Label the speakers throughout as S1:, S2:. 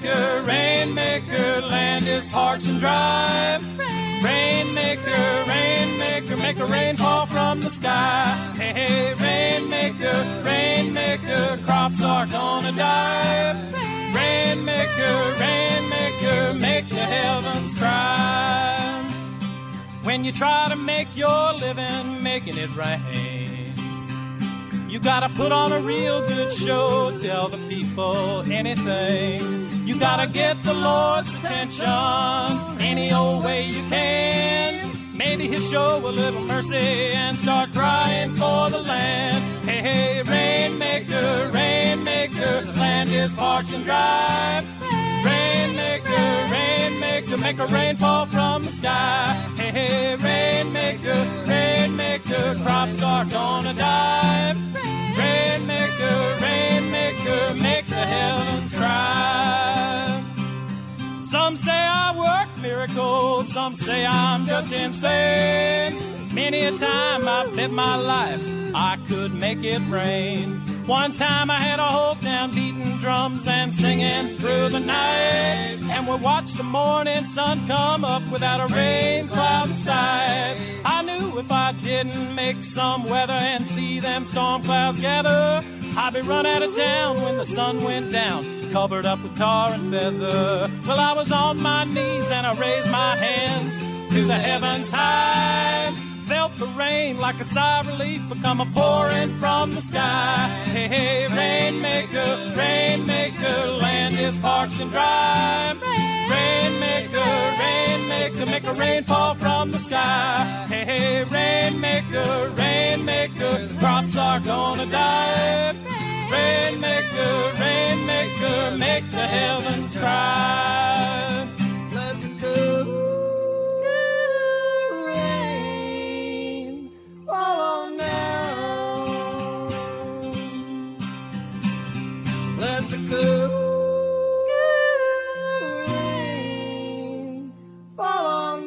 S1: Rainmaker, rainmaker, land is parched and dry. Rainmaker, rainmaker, make a rain fall from the sky. Hey, hey, rainmaker, rainmaker, crops are gonna die. Rainmaker, rainmaker, make the heavens cry. When you try to make your living making it rain, you gotta put on a real good show, tell the people anything. You gotta get the Lord's attention any old way you can. Maybe he'll show a little mercy and start crying for the land. Hey, hey, rainmaker, rainmaker, the land is parched and dry. Rainmaker, rainmaker, make a rain fall from the sky. Hey, hey, rainmaker, rainmaker, crops are gonna die. Rainmaker, rainmaker, make the heavens cry. Some say I work miracles, some say I'm just insane. Many a time I bet my life I could make it rain. One time I had a whole town beating drums and singing through the night, and we watched the morning sun come up without a rain cloud in sight. I knew if I didn't make some weather and see them storm clouds gather, I'd be run out of town when the sun went down, covered up with tar and feather. Well, I was on my knees and I raised my hands to the heavens high. Felt the rain like a sigh of relief come a-pouring from the sky. Hey, hey, rainmaker, rainmaker, land is parched and dry. Rainmaker, rainmaker, make a rain fall from the sky. Hey, hey, rainmaker, rainmaker, crops are gonna die. Rainmaker, rainmaker, make the heavens cry. Let it go. Let the good rain fall on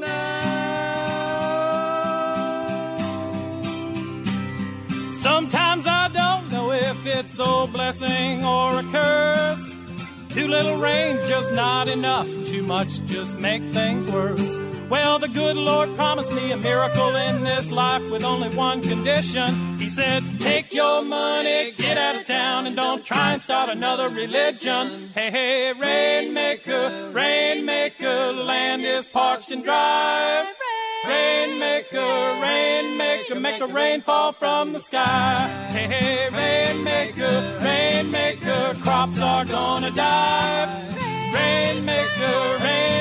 S1: now. Sometimes I don't know if it's a blessing or a curse. Too little rain's just not enough. Too much just make things worse. Well, the good Lord promised me a miracle in this life with only one condition. He said, take your money, get out of town, and don't try and start another religion. Hey, hey, rainmaker, rainmaker, the land is parched and dry. Rainmaker, rainmaker, make a rain fall from the sky. Hey, hey, rainmaker, rainmaker, crops are gonna die. Rainmaker, rainmaker,